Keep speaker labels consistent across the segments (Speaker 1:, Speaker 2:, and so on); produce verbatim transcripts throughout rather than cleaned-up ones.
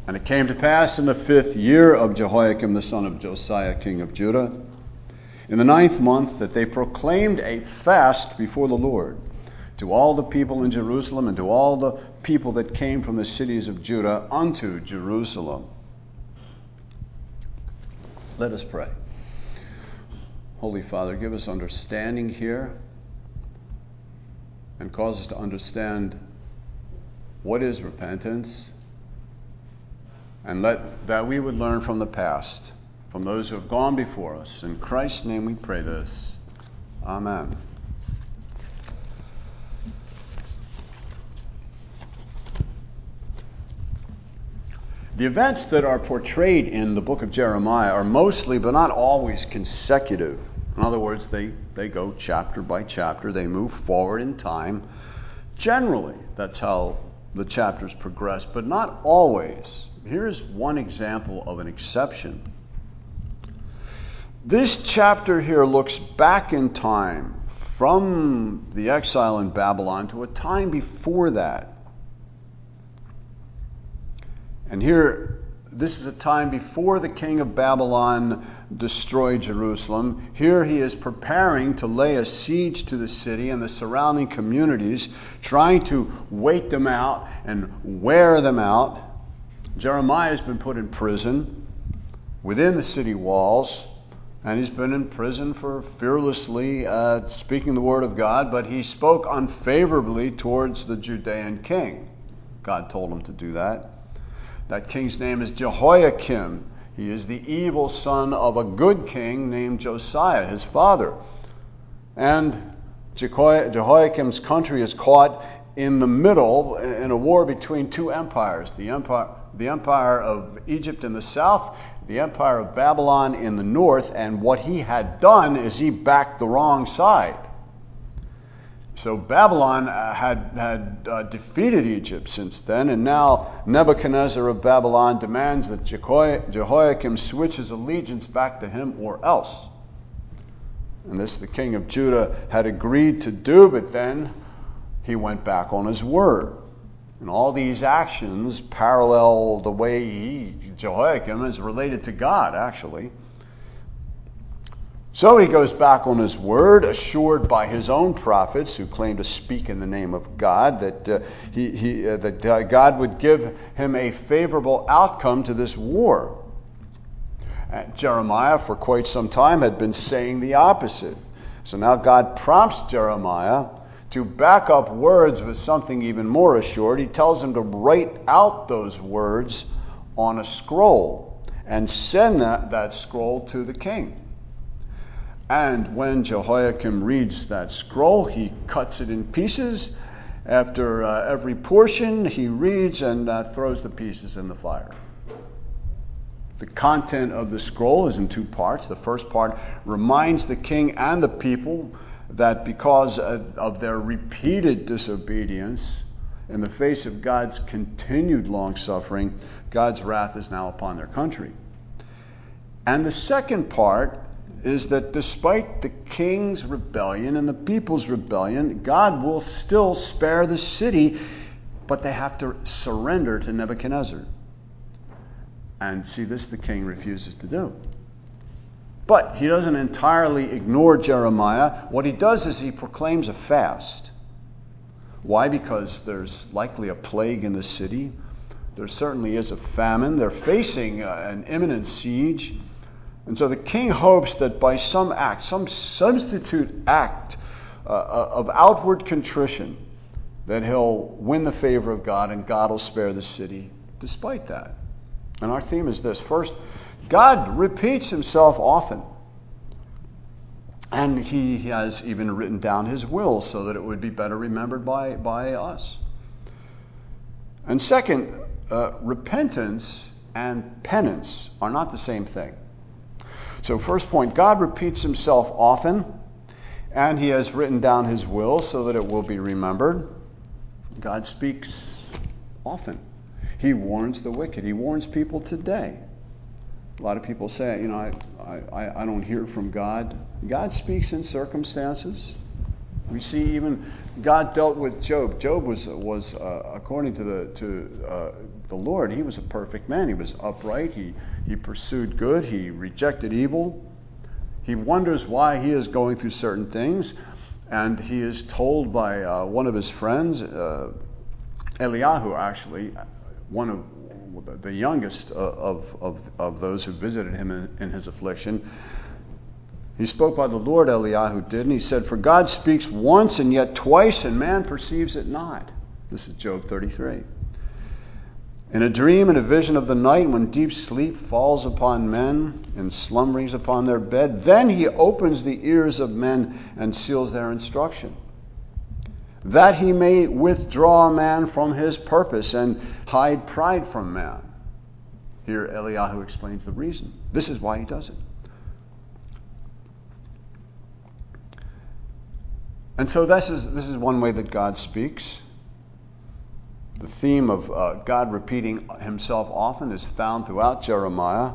Speaker 1: And it came to pass in the fifth year of Jehoiakim the son of Josiah, king of Judah, in the ninth month, that they proclaimed a fast before the Lord to all the people in Jerusalem and to all the people that came from the cities of Judah unto Jerusalem. Let us pray. Holy Father, give us understanding here and cause us to understand what is repentance, and let that we would learn from the past, from those who have gone before us. In Christ's name we pray this. Amen. The events that are portrayed in the book of Jeremiah are mostly, but not always, consecutive. In other words, they, they go chapter by chapter. They move forward in time. Generally, that's how the chapters progress, but not always. Here's one example of an exception. This chapter here looks back in time from the exile in Babylon to a time before that. And here, this is a time before the king of Babylon destroyed Jerusalem. Here he is preparing to lay a siege to the city and the surrounding communities, trying to wait them out and wear them out. Jeremiah has been put in prison within the city walls, and he's been in prison for fearlessly uh, speaking the word of God, but he spoke unfavorably towards the Judean king. God told him to do that. That king's name is Jehoiakim. He is the evil son of a good king named Josiah, his father. And Jehoiakim's country is caught in the middle in a war between two empires. The empire, the empire of Egypt in the south, the empire of Babylon in the north. And what he had done is he backed the wrong side. So Babylon uh, had, had uh, defeated Egypt since then, and now Nebuchadnezzar of Babylon demands that Jeho- Jehoiakim switch his allegiance back to him or else. And this the king of Judah had agreed to do, but then he went back on his word. And all these actions parallel the way he, Jehoiakim is related to God, actually. So he goes back on his word, assured by his own prophets who claim to speak in the name of God, that uh, he, he uh, that uh, God would give him a favorable outcome to this war. Uh, Jeremiah, for quite some time, had been saying the opposite. So now God prompts Jeremiah to back up words with something even more assured. He tells him to write out those words on a scroll and send that, that scroll to the king. And when Jehoiakim reads that scroll, he cuts it in pieces. After uh, every portion, he reads and uh, throws the pieces in the fire. The content of the scroll is in two parts. The first part reminds the king and the people that because of their repeated disobedience, in the face of God's continued long-suffering, God's wrath is now upon their country. And the second part is that despite the king's rebellion and the people's rebellion, God will still spare the city, but they have to surrender to Nebuchadnezzar. And see, this the king refuses to do. But he doesn't entirely ignore Jeremiah. What he does is he proclaims a fast. Why? Because there's likely a plague in the city. There certainly is a famine. They're facing uh, an imminent siege. And so the king hopes that by some act, some substitute act uh, of outward contrition, that he'll win the favor of God and God will spare the city despite that. And our theme is this. First, God repeats himself often. And he has even written down his will so that it would be better remembered by, by us. And second, uh, repentance and penance are not the same thing. So first point, God repeats himself often, and he has written down his will so that it will be remembered. God speaks often. He warns the wicked. He warns people today. A lot of people say, you know, I, I, I don't hear from God. God speaks in circumstances. We see even God dealt with Job. Job was was uh, according to the to uh, the Lord, he was a perfect man. He was upright. He he pursued good. He rejected evil. He wonders why he is going through certain things, and he is told by uh, one of his friends, uh, Eliyahu, actually, one of the youngest of of of those who visited him in, in his affliction. He spoke by the Lord, Eliyahu did, and he said, "For God speaks once and yet twice, and man perceives it not." This is Job thirty-three. "In a dream and a vision of the night, when deep sleep falls upon men and slumberings upon their bed, then he opens the ears of men and seals their instruction, that he may withdraw man from his purpose and hide pride from man." Here Eliyahu explains the reason. This is why he does it. And so this is this is one way that God speaks. The theme of uh, God repeating himself often is found throughout Jeremiah.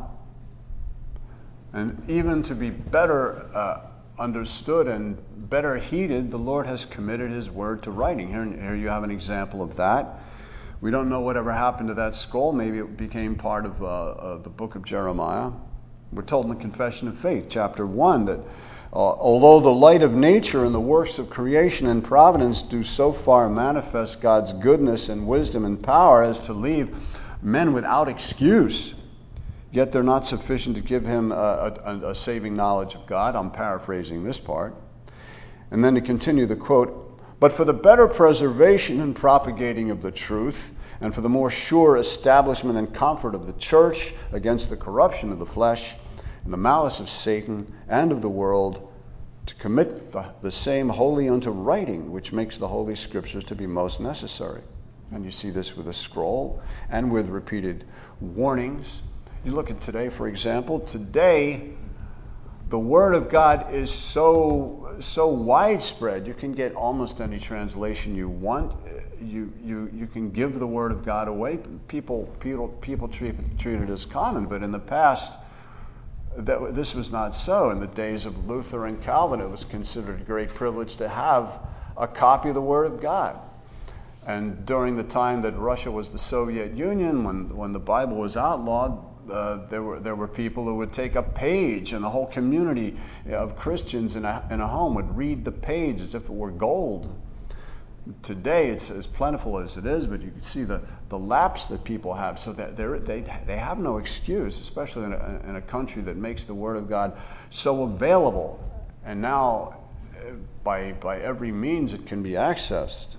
Speaker 1: And even to be better uh, understood and better heeded, the Lord has committed his word to writing. Here, here you have an example of that. We don't know whatever happened to that scroll. Maybe it became part of, uh, of the book of Jeremiah. We're told in the Confession of Faith, chapter one, that Uh, although the light of nature and the works of creation and providence do so far manifest God's goodness and wisdom and power as to leave men without excuse, yet they're not sufficient to give him a, a, a saving knowledge of God. I'm paraphrasing this part. And then to continue the quote, "But for the better preservation and propagating of the truth, and for the more sure establishment and comfort of the church against the corruption of the flesh, and the malice of Satan and of the world, to commit the, the same wholly unto writing, which makes the Holy Scriptures to be most necessary." And you see this with a scroll and with repeated warnings. You look at today, for example. Today, the Word of God is so so widespread. You can get almost any translation you want. You you you can give the Word of God away. People people people treat treat it as common, but in the past, that this was not so. In the days of Luther and Calvin, it was considered a great privilege to have a copy of the Word of God. And during the time that Russia was the Soviet Union, when when the Bible was outlawed, uh, there were there were people who would take a page, and the whole community of Christians in a in a home would read the page as if it were gold. Today, it's as plentiful as it is, but you can see the, the lapse that people have, so that they they have no excuse, especially in a, in a country that makes the Word of God so available, and now by by every means it can be accessed.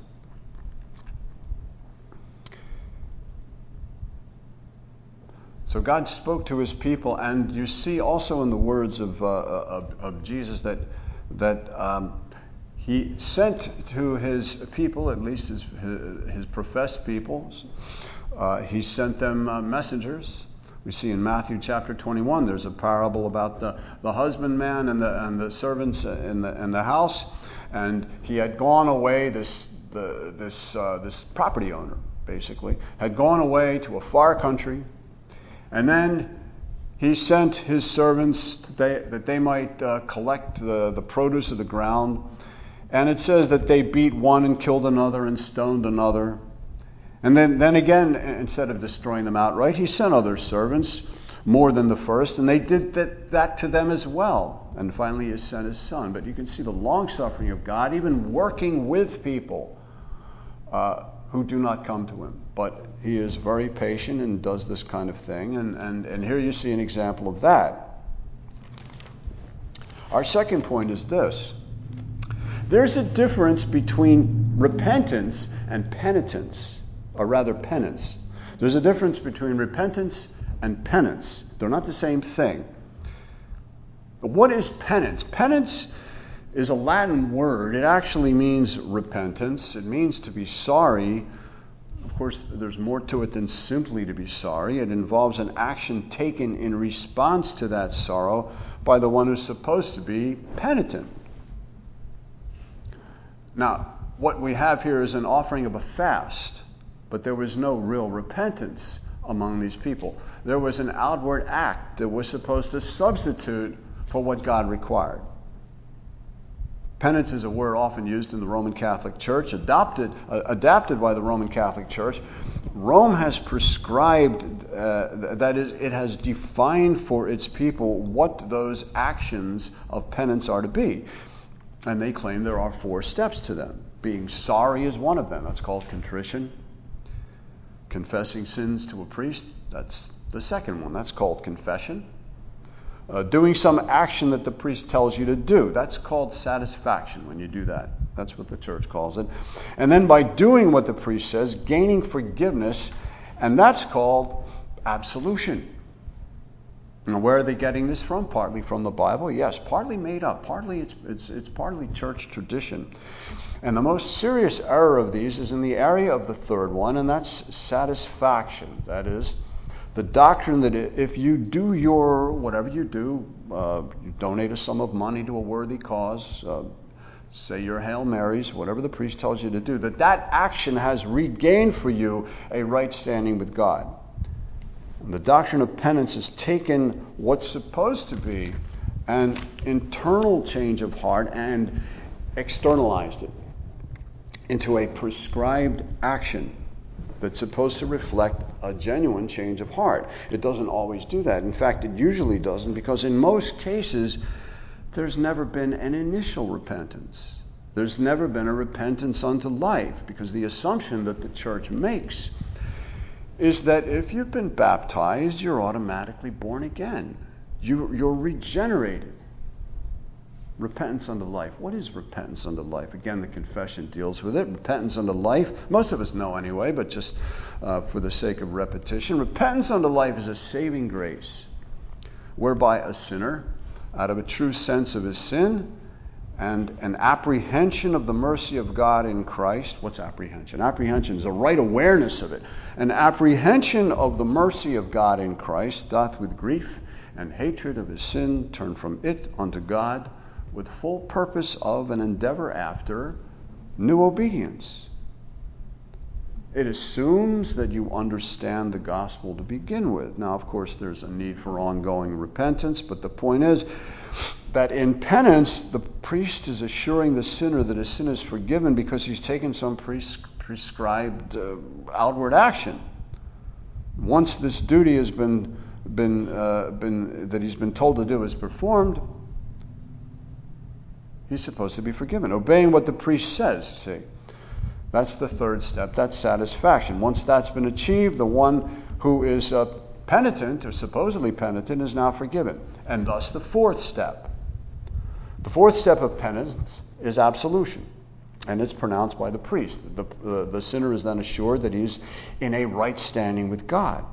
Speaker 1: So God spoke to his people, and you see also in the words of uh, of, of Jesus that that. Um, He sent to his people, at least his, his professed people, uh, he sent them uh, messengers. We see in Matthew chapter twenty-one, there's a parable about the, the husbandman and the and the servants in the in the house, and he had gone away. This the this uh, this property owner basically had gone away to a far country, and then he sent his servants to they, that they might uh, collect the, the produce of the ground. And it says that they beat one and killed another and stoned another. And then, then again, instead of destroying them outright, he sent other servants, more than the first, and they did that, that to them as well. And finally he sent his son. But you can see the long-suffering of God, even working with people uh, who do not come to him. But he is very patient and does this kind of thing. And, and, and here you see an example of that. Our second point is this. There's a difference between repentance and penitence, or rather penance. There's a difference between repentance and penance. They're not the same thing. But what is penance? Penance is a Latin word. It actually means repentance. It means to be sorry. Of course, there's more to it than simply to be sorry. It involves an action taken in response to that sorrow by the one who's supposed to be penitent. Now, what we have here is an offering of a fast, but there was no real repentance among these people. There was an outward act that was supposed to substitute for what God required. Penance is a word often used in the Roman Catholic Church, adopted, uh, adapted by the Roman Catholic Church. Rome has prescribed, uh, that is, it has defined for its people what those actions of penance are to be. And they claim there are four steps to them. Being sorry is one of them. That's called contrition. Confessing sins to a priest, that's the second one. That's called confession. Uh, doing some action that the priest tells you to do, that's called satisfaction when you do that. That's what the church calls it. And then by doing what the priest says, gaining forgiveness, and that's called absolution. Now, where are they getting this from? Partly from the Bible, yes. Partly made up. Partly it's it's it's partly church tradition. And the most serious error of these is in the area of the third one, and that's satisfaction. That is, the doctrine that if you do your, whatever you do, uh, you donate a sum of money to a worthy cause, uh, say your Hail Marys, whatever the priest tells you to do, that that action has regained for you a right standing with God. And the doctrine of penance has taken what's supposed to be an internal change of heart and externalized it into a prescribed action that's supposed to reflect a genuine change of heart. It doesn't always do that. In fact, it usually doesn't, because in most cases, there's never been an initial repentance. There's never been a repentance unto life, because the assumption that the church makes is that if you've been baptized, you're automatically born again. You, you're regenerated. Repentance unto life. What is repentance unto life? Again, the confession deals with it. Repentance unto life, most of us know anyway, but just uh, for the sake of repetition, repentance unto life is a saving grace whereby a sinner, out of a true sense of his sin and an apprehension of the mercy of God in Christ. What's apprehension? Apprehension is a right awareness of it. An apprehension of the mercy of God in Christ doth with grief and hatred of his sin turn from it unto God, with full purpose of an endeavor after new obedience. It assumes that you understand the gospel to begin with. Now, of course, there's a need for ongoing repentance, but the point is that in penance, the priest is assuring the sinner that his sin is forgiven because he's taken some pres- prescribed uh, outward action. Once this duty has been, been, uh, been that he's been told to do is performed, he's supposed to be forgiven. Obeying what the priest says, see. That's the third step. That's satisfaction. Once that's been achieved, the one who is uh, penitent or supposedly penitent is now forgiven. And thus the fourth step. The fourth step of penance is absolution. And it's pronounced by the priest. The, uh, the sinner is then assured that he's in a right standing with God.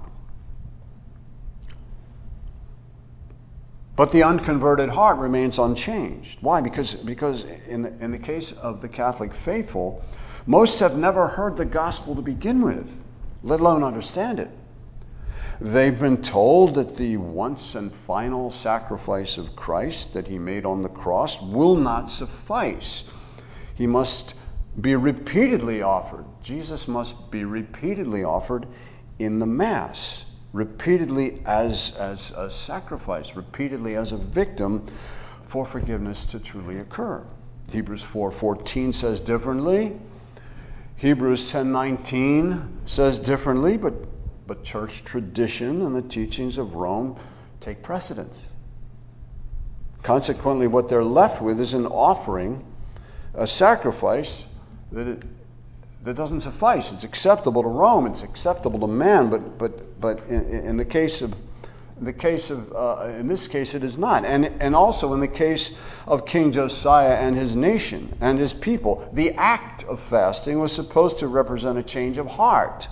Speaker 1: But the unconverted heart remains unchanged. Why? Because, because in, the, in the case of the Catholic faithful, most have never heard the gospel to begin with, let alone understand it. They've been told that the once and final sacrifice of Christ that he made on the cross will not suffice. He must be repeatedly offered. Jesus must be repeatedly offered in the Mass. Repeatedly as, as a sacrifice, repeatedly as a victim for forgiveness to truly occur. Hebrews four fourteen says differently. Hebrews ten nineteen says differently, but, but church tradition and the teachings of Rome take precedence. Consequently, what they're left with is an offering, a sacrifice that it, that doesn't suffice. It's acceptable to Rome. It's acceptable to man, but but but in, in the case of in the case of uh, in this case it is not. And and also in the case of King Josiah and his nation and his people, the act of fasting was supposed to represent a change of heart,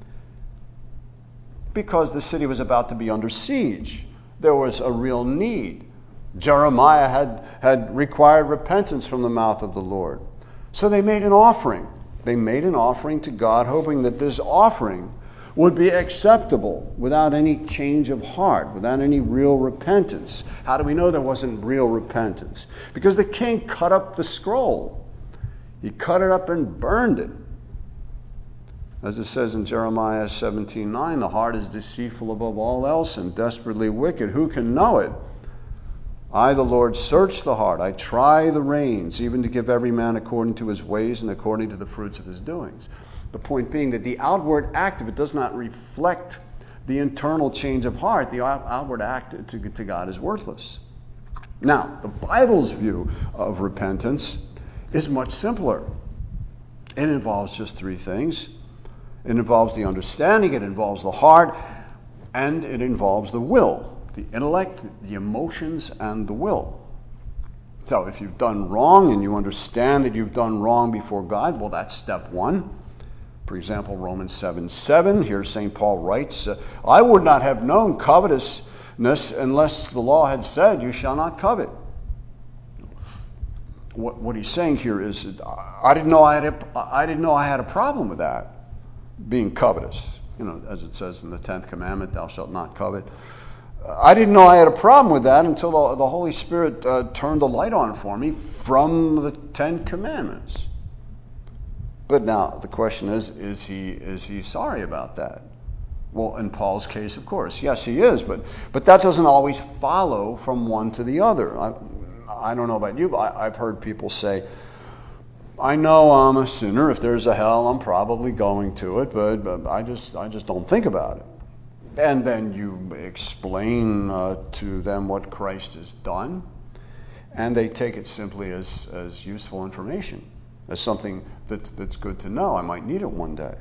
Speaker 1: because the city was about to be under siege. There was a real need. Jeremiah had had required repentance from the mouth of the Lord, so they made an offering. They made an offering to God, hoping that this offering would be acceptable without any change of heart, without any real repentance. How do we know there wasn't real repentance? Because the king cut up the scroll. He cut it up and burned it. As it says in Jeremiah seventeen nine, the heart is deceitful above all else and desperately wicked. Who can know it? I, the Lord, search the heart. I try the reins, even to give every man according to his ways and according to the fruits of his doings. The point being that the outward act, if it does not reflect the internal change of heart, the outward act to, to God is worthless. Now, the Bible's view of repentance is much simpler. It involves just three things. It involves the understanding, it involves the heart, and it involves the will. The intellect, the emotions, and the will. So if you've done wrong and you understand that you've done wrong before God, well, that's step one. For example, Romans seven seven, here Saint Paul writes, I would not have known covetousness unless the law had said, you shall not covet. What, what he's saying here is, I didn't know I had a, I didn't know I had a problem with that, being covetous. You know, as it says in the tenth commandment, thou shalt not covet. I didn't know I had a problem with that until the, the Holy Spirit uh, turned the light on for me from the Ten Commandments. But now the question is, is he is he sorry about that? Well, in Paul's case, of course, yes, he is, but but that doesn't always follow from one to the other. I, I don't know about you, but I, I've heard people say, I know I'm a sinner. If there's a hell, I'm probably going to it, but, but I just I just don't think about it. And then you explain uh, to them what Christ has done, and they take it simply as, as useful information, as something that's, that's good to know. I might need it one day.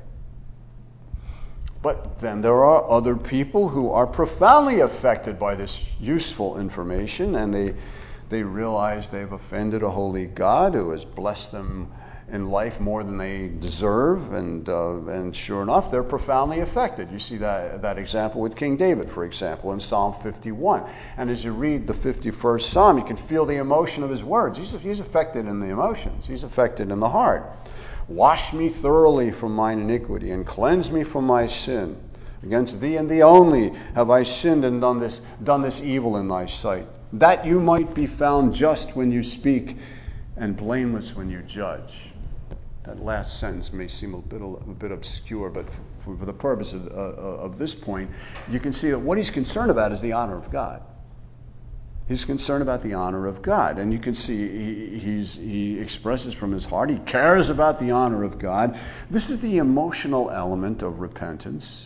Speaker 1: But then there are other people who are profoundly affected by this useful information, and they they realize they've offended a holy God who has blessed them in life more than they deserve, and uh, and sure enough, they're profoundly affected. You see that that example with King David, for example, in Psalm fifty-one. And as you read the fifty-first Psalm, you can feel the emotion of his words. He's he's affected in the emotions. He's affected in the heart. Wash me thoroughly from mine iniquity and cleanse me from my sin. Against thee and thee only have I sinned and done this done this evil in thy sight, that you might be found just when you speak and blameless when you judge. That last sentence may seem a bit a bit obscure, but for, for the purpose of, uh, of this point, you can see that what he's concerned about is the honor of God. He's concerned about the honor of God, and you can see he, he's, he expresses from his heart, he cares about the honor of God. This is the emotional element of repentance.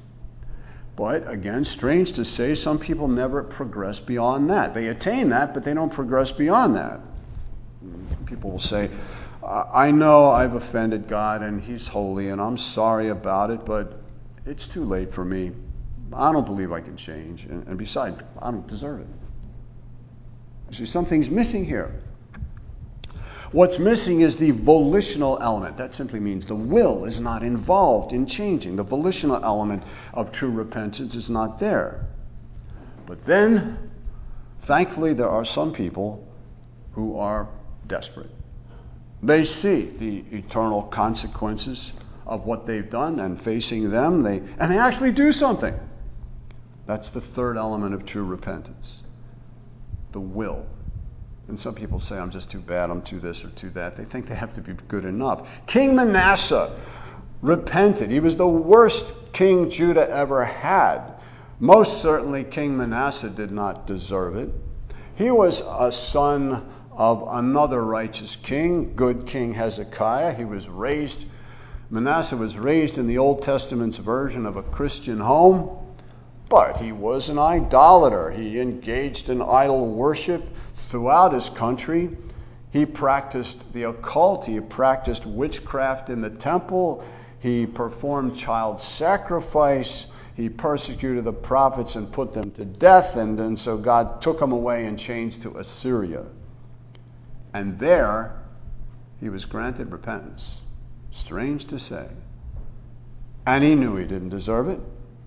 Speaker 1: But again, strange to say, some people never progress beyond that. They attain that, but they don't progress beyond that. People will say, I know I've offended God and he's holy and I'm sorry about it, but it's too late for me. I don't believe I can change. And, and besides, I don't deserve it. You see, something's missing here. What's missing is the volitional element. That simply means the will is not involved in changing. The volitional element of true repentance is not there. But then, thankfully, there are some people who are desperate. They see the eternal consequences of what they've done, and facing them, they and they actually do something. That's the third element of true repentance. The will. And some people say, I'm just too bad, I'm too this or too that. They think they have to be good enough. King Manasseh repented. He was the worst king Judah ever had. Most certainly King Manasseh did not deserve it. He was a son of another righteous king, good King Hezekiah. He was raised, Manasseh was raised in the Old Testament's version of a Christian home, but he was an idolater. He engaged in idol worship throughout his country. He practiced the occult. He practiced witchcraft in the temple. He performed child sacrifice. He persecuted the prophets and put them to death. And, and so God took him away and changed to Assyria. And there, he was granted repentance. Strange to say. And he knew he didn't deserve it.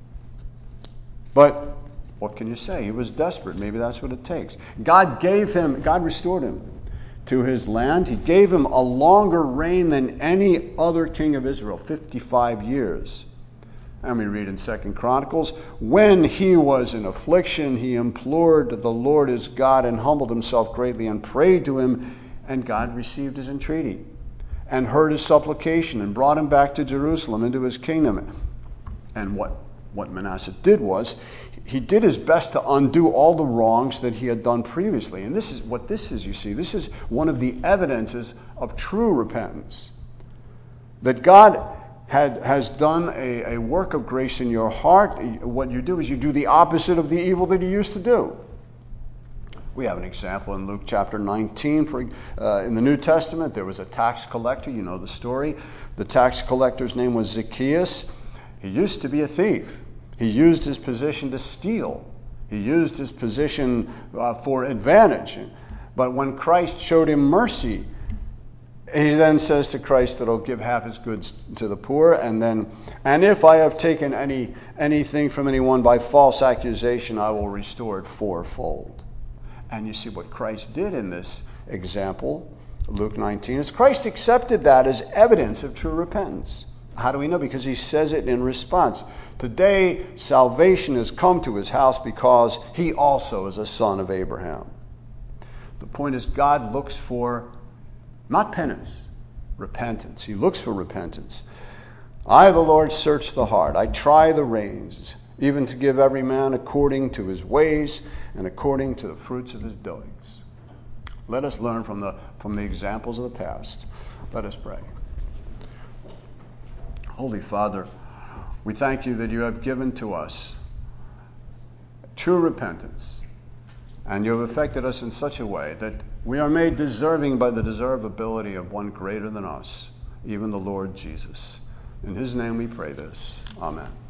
Speaker 1: But what can you say? He was desperate. Maybe that's what it takes. God gave him, God restored him to his land. He gave him a longer reign than any other king of Israel, fifty-five years. And we read in Second Chronicles, when he was in affliction, he implored the Lord his God and humbled himself greatly and prayed to him, and God received his entreaty and heard his supplication and brought him back to Jerusalem into his kingdom. And what what Manasseh did was he did his best to undo all the wrongs that he had done previously. And this is what this is, you see. This is one of the evidences of true repentance. That God had, has done a, a work of grace in your heart. What you do is you do the opposite of the evil that you used to do. We have an example in Luke chapter nineteen. For, uh, in the New Testament, there was a tax collector. You know the story. The tax collector's name was Zacchaeus. He used to be a thief. He used his position to steal. He used his position uh, for advantage. But when Christ showed him mercy, he then says to Christ that he'll give half his goods to the poor, and then, and if I have taken any anything from anyone by false accusation, I will restore it fourfold. And you see what Christ did in this example, Luke nineteen, is Christ accepted that as evidence of true repentance. How do we know? Because he says it in response. Today, salvation has come to his house because he also is a son of Abraham. The point is, God looks for not penance, repentance. He looks for repentance. I, the Lord, search the heart. I try the reins, even to give every man according to his ways and according to the fruits of his doings. Let us learn from the, from the examples of the past. Let us pray. Holy Father, we thank you that you have given to us true repentance. And you have affected us in such a way that we are made deserving by the deservability of one greater than us, even the Lord Jesus. In his name we pray this. Amen.